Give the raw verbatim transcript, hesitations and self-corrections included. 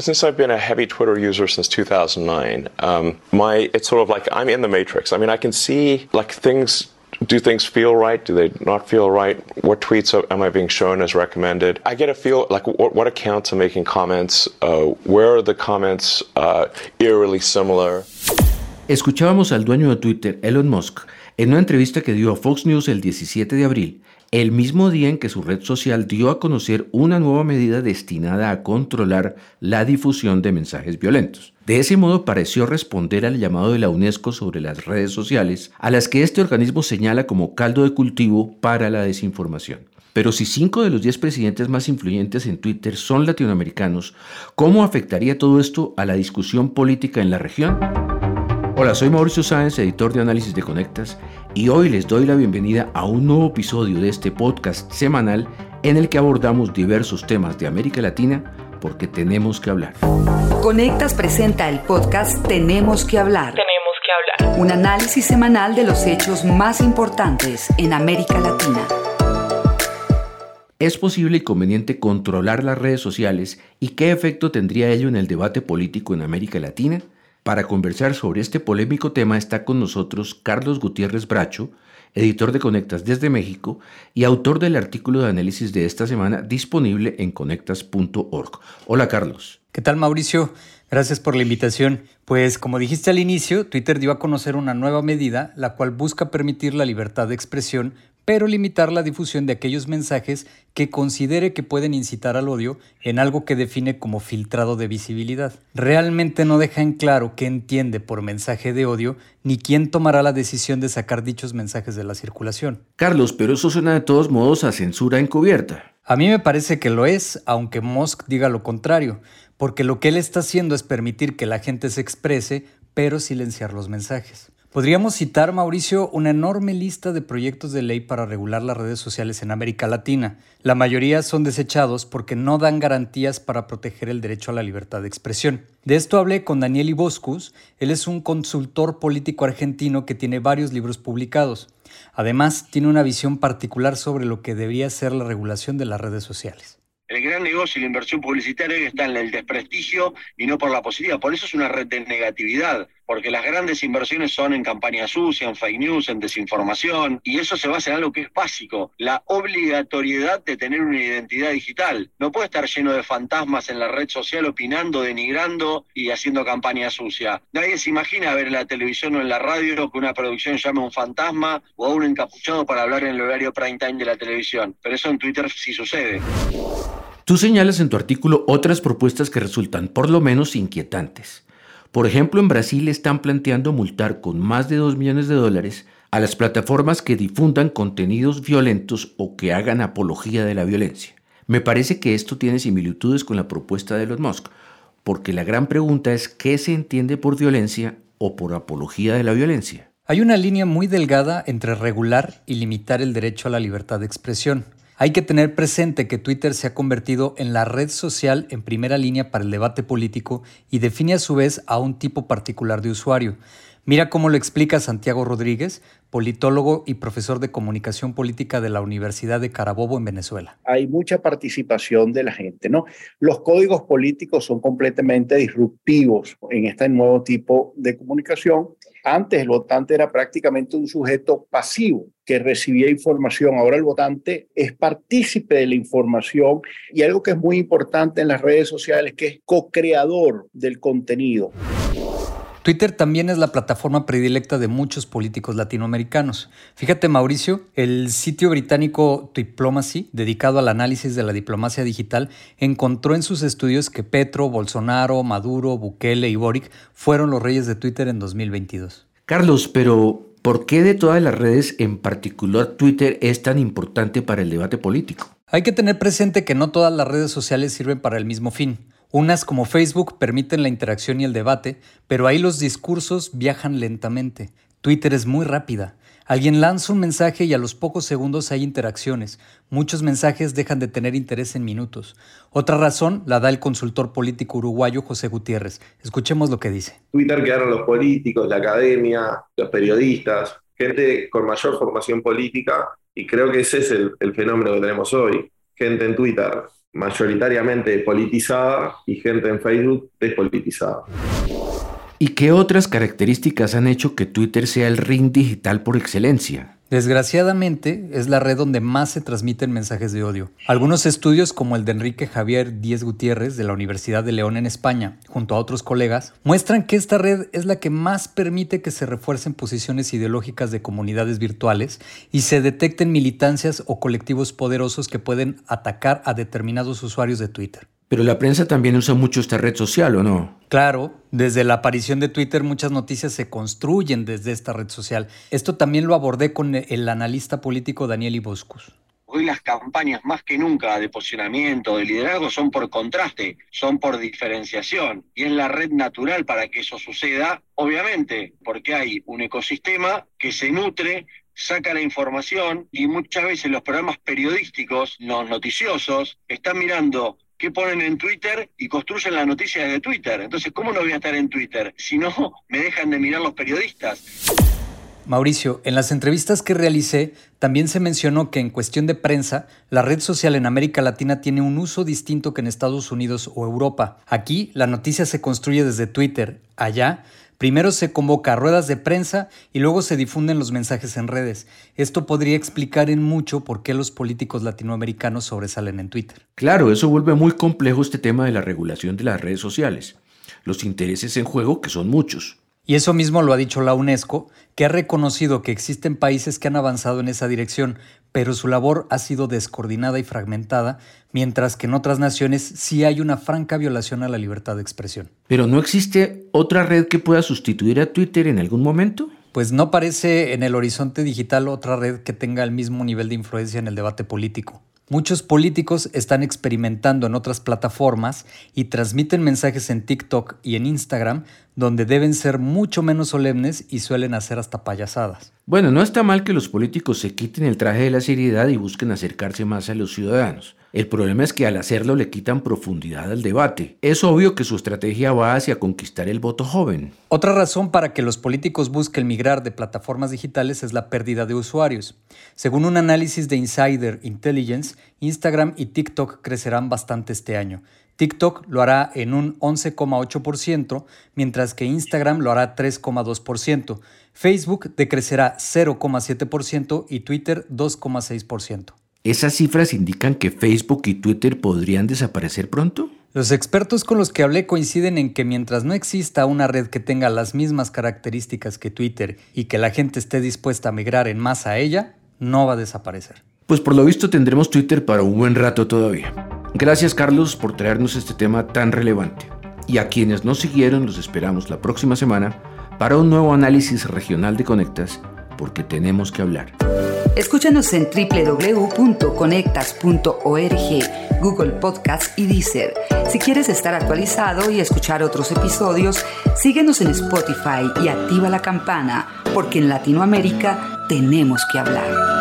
Since I've been a heavy Twitter user since two thousand nine, um, my it's sort of like I'm in the matrix. I mean, I can see like things. Do things feel right? Do they not feel right? What tweets am I being shown as recommended? I get a feel like what, what accounts are making comments. Uh, where are the comments uh, eerily similar? Escuchábamos al dueño de Twitter, Elon Musk, en una entrevista que dio a Fox News el diecisiete de abril, el mismo día en que su red social dio a conocer una nueva medida destinada a controlar la difusión de mensajes violentos. De ese modo pareció responder al llamado de la UNESCO sobre las redes sociales, a las que este organismo señala como caldo de cultivo para la desinformación. Pero si cinco de los diez presidentes más influyentes en Twitter son latinoamericanos, ¿cómo afectaría todo esto a la discusión política en la región? Hola, soy Mauricio Sáenz, editor de Análisis de Conectas, y hoy les doy la bienvenida a un nuevo episodio de este podcast semanal en el que abordamos diversos temas de América Latina porque tenemos que hablar. Conectas presenta el podcast Tenemos que hablar. Tenemos que hablar. Un análisis semanal de los hechos más importantes en América Latina. ¿Es posible y conveniente controlar las redes sociales y qué efecto tendría ello en el debate político en América Latina? Para conversar sobre este polémico tema está con nosotros Carlos Gutiérrez Bracho, editor de Conectas desde México y autor del artículo de análisis de esta semana disponible en conectas punto org. Hola, Carlos. ¿Qué tal, Mauricio? Gracias por la invitación. Pues como dijiste al inicio, Twitter dio a conocer una nueva medida, la cual busca permitir la libertad de expresión, pero limitar la difusión de aquellos mensajes que considere que pueden incitar al odio en algo que define como filtrado de visibilidad. Realmente no deja en claro qué entiende por mensaje de odio, ni quién tomará la decisión de sacar dichos mensajes de la circulación. Carlos, pero eso suena de todos modos a censura encubierta. A mí me parece que lo es, aunque Musk diga lo contrario, porque lo que él está haciendo es permitir que la gente se exprese, pero silenciar los mensajes. Podríamos citar, Mauricio, una enorme lista de proyectos de ley para regular las redes sociales en América Latina. La mayoría son desechados porque no dan garantías para proteger el derecho a la libertad de expresión. De esto hablé con Daniel Iboscus. Él es un consultor político argentino que tiene varios libros publicados. Además, tiene una visión particular sobre lo que debería ser la regulación de las redes sociales. El gran negocio y la inversión publicitaria está en el desprestigio y no por la positiva. Por eso es una red de negatividad, porque las grandes inversiones son en campaña sucia, en fake news, en desinformación, y eso se basa en algo que es básico, la obligatoriedad de tener una identidad digital. No puede estar lleno de fantasmas en la red social opinando, denigrando y haciendo campaña sucia. Nadie se imagina ver en la televisión o en la radio que una producción llame a un fantasma o a un encapuchado para hablar en el horario prime time de la televisión, pero eso en Twitter sí sucede. Tú señalas en tu artículo otras propuestas que resultan por lo menos inquietantes. Por ejemplo, en Brasil están planteando multar con más de dos millones de dólares a las plataformas que difundan contenidos violentos o que hagan apología de la violencia. Me parece que esto tiene similitudes con la propuesta de Elon Musk, porque la gran pregunta es ¿qué se entiende por violencia o por apología de la violencia? Hay una línea muy delgada entre regular y limitar el derecho a la libertad de expresión. Hay que tener presente que Twitter se ha convertido en la red social en primera línea para el debate político y define a su vez a un tipo particular de usuario. Mira cómo lo explica Santiago Rodríguez, politólogo y profesor de comunicación política de la Universidad de Carabobo en Venezuela. Hay mucha participación de la gente, ¿no? Los códigos políticos son completamente disruptivos en este nuevo tipo de comunicación. Antes el votante era prácticamente un sujeto pasivo que recibía información. Ahora el votante es partícipe de la información y algo que es muy importante en las redes sociales, que es co-creador del contenido. Twitter también es la plataforma predilecta de muchos políticos latinoamericanos. Fíjate, Mauricio, el sitio británico Diplomacy, dedicado al análisis de la diplomacia digital, encontró en sus estudios que Petro, Bolsonaro, Maduro, Bukele y Boric fueron los reyes de Twitter en dos mil veintidós. Carlos, pero ¿por qué de todas las redes, en particular Twitter, es tan importante para el debate político? Hay que tener presente que no todas las redes sociales sirven para el mismo fin. Unas como Facebook permiten la interacción y el debate, pero ahí los discursos viajan lentamente. Twitter es muy rápida. Alguien lanza un mensaje y a los pocos segundos hay interacciones. Muchos mensajes dejan de tener interés en minutos. Otra razón la da el consultor político uruguayo José Gutiérrez. Escuchemos lo que dice. Twitter quedaron los políticos, la academia, los periodistas, gente con mayor formación política, y creo que ese es el, el fenómeno que tenemos hoy. Gente en Twitter mayoritariamente politizada y gente en Facebook despolitizada. ¿Y qué otras características han hecho que Twitter sea el ring digital por excelencia? Desgraciadamente, es la red donde más se transmiten mensajes de odio. Algunos estudios, como el de Enrique Javier Díez Gutiérrez de la Universidad de León en España, junto a otros colegas, muestran que esta red es la que más permite que se refuercen posiciones ideológicas de comunidades virtuales y se detecten militancias o colectivos poderosos que pueden atacar a determinados usuarios de Twitter. Pero la prensa también usa mucho esta red social, ¿o no? Claro, desde la aparición de Twitter muchas noticias se construyen desde esta red social. Esto también lo abordé con el analista político Daniel Iboscus. Hoy las campañas más que nunca de posicionamiento, de liderazgo, son por contraste, son por diferenciación. Y es la red natural para que eso suceda, obviamente, porque hay un ecosistema que se nutre, saca la información y muchas veces los programas periodísticos, los noticiosos, están mirando qué ponen en Twitter y construyen las noticias de Twitter. Entonces, ¿cómo no voy a estar en Twitter? Si no, me dejan de mirar los periodistas. Mauricio, en las entrevistas que realicé, también se mencionó que en cuestión de prensa, la red social en América Latina tiene un uso distinto que en Estados Unidos o Europa. Aquí, la noticia se construye desde Twitter. Allá, primero se convoca a ruedas de prensa y luego se difunden los mensajes en redes. Esto podría explicar en mucho por qué los políticos latinoamericanos sobresalen en Twitter. Claro, eso vuelve muy complejo este tema de la regulación de las redes sociales. Los intereses en juego, que son muchos. Y eso mismo lo ha dicho la UNESCO, que ha reconocido que existen países que han avanzado en esa dirección, pero su labor ha sido descoordinada y fragmentada, mientras que en otras naciones sí hay una franca violación a la libertad de expresión. ¿Pero no existe otra red que pueda sustituir a Twitter en algún momento? Pues no parece en el horizonte digital otra red que tenga el mismo nivel de influencia en el debate político. Muchos políticos están experimentando en otras plataformas y transmiten mensajes en TikTok y en Instagram, donde deben ser mucho menos solemnes y suelen hacer hasta payasadas. Bueno, no está mal que los políticos se quiten el traje de la seriedad y busquen acercarse más a los ciudadanos. El problema es que al hacerlo le quitan profundidad al debate. Es obvio que su estrategia va hacia conquistar el voto joven. Otra razón para que los políticos busquen migrar de plataformas digitales es la pérdida de usuarios. Según un análisis de Insider Intelligence, Instagram y TikTok crecerán bastante este año. TikTok lo hará en un once coma ocho por ciento, mientras que Instagram lo hará tres coma dos por ciento. Facebook decrecerá cero coma siete por ciento y Twitter dos coma seis por ciento. ¿Esas cifras indican que Facebook y Twitter podrían desaparecer pronto? Los expertos con los que hablé coinciden en que mientras no exista una red que tenga las mismas características que Twitter y que la gente esté dispuesta a migrar en masa a ella, no va a desaparecer. Pues por lo visto tendremos Twitter para un buen rato todavía. Gracias, Carlos, por traernos este tema tan relevante. Y a quienes nos siguieron los esperamos la próxima semana para un nuevo análisis regional de Conectas, porque tenemos que hablar. Escúchanos en doble u doble u doble u punto conectas punto org, Google Podcast y Deezer. Si quieres estar actualizado y escuchar otros episodios, síguenos en Spotify y activa la campana, porque en Latinoamérica tenemos que hablar.